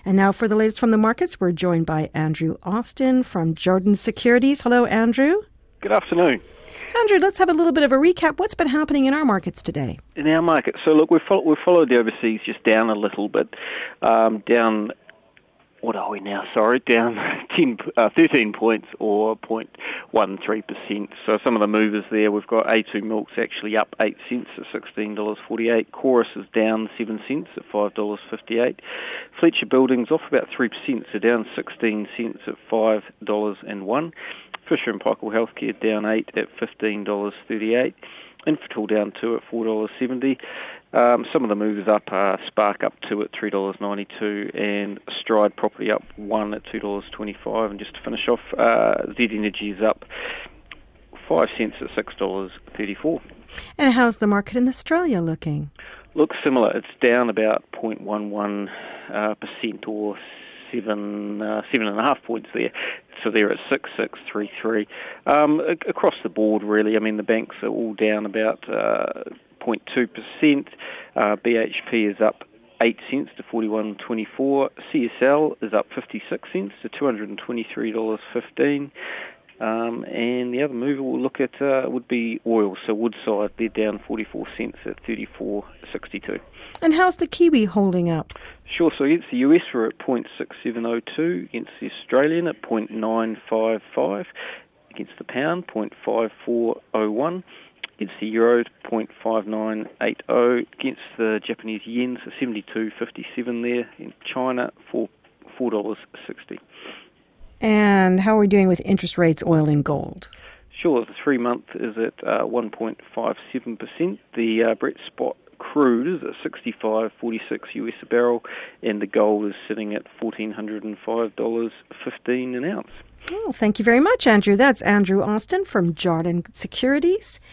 And now for the latest from the markets, we're joined by Andrew Austin from Jarden Securities. Hello, Andrew. Good afternoon. Andrew, let's have a little bit of a recap. What's been happening in our markets today? In our market, so look, we've followed the overseas just down a little bit, down. What are we now? Sorry, down 13 points or 0.13%. So some of the movers there, we've got A2 Milk's actually up 8 cents at $16.48. Chorus is down 7 cents at $5.58. Fletcher Building's off about 3%, so down 16 cents at $5.01. Fisher & Paykel Healthcare down 8 at $15.38. Infratil down 2 at $4.70. Some of the movers up are Spark up 2 at $3.92 and Stride Property up 1 at $2.25. And just to finish off, Z Energy is up 5 cents at $6.34. And how's the market in Australia looking? Looks similar. It's down about 0.11% or 7.5 points there. So they're at 6,633. Across the board, really. I mean, the banks are all down about 0.2%. BHP is up 8 cents to $41.24. CSL is up 56 cents to $223.15. And the other mover we'll look at would be oil. So Woodside, they're down 44 cents at $34.62. And how's the Kiwi holding up? Sure, so against the US we're at 0.6702, against the Australian at 0.955, against the pound 0.5401, against the euro 0.5980, against the Japanese yen, so 72.57 there, in China $4.60. And how are we doing with interest rates, oil and gold? Sure, the 3-month is at 1.57%, the Brent spot crude is at $65.46 US a barrel, and the gold is sitting at $1,405.15 an ounce. Well, thank you very much, Andrew. That's Andrew Austin from Jarden Securities.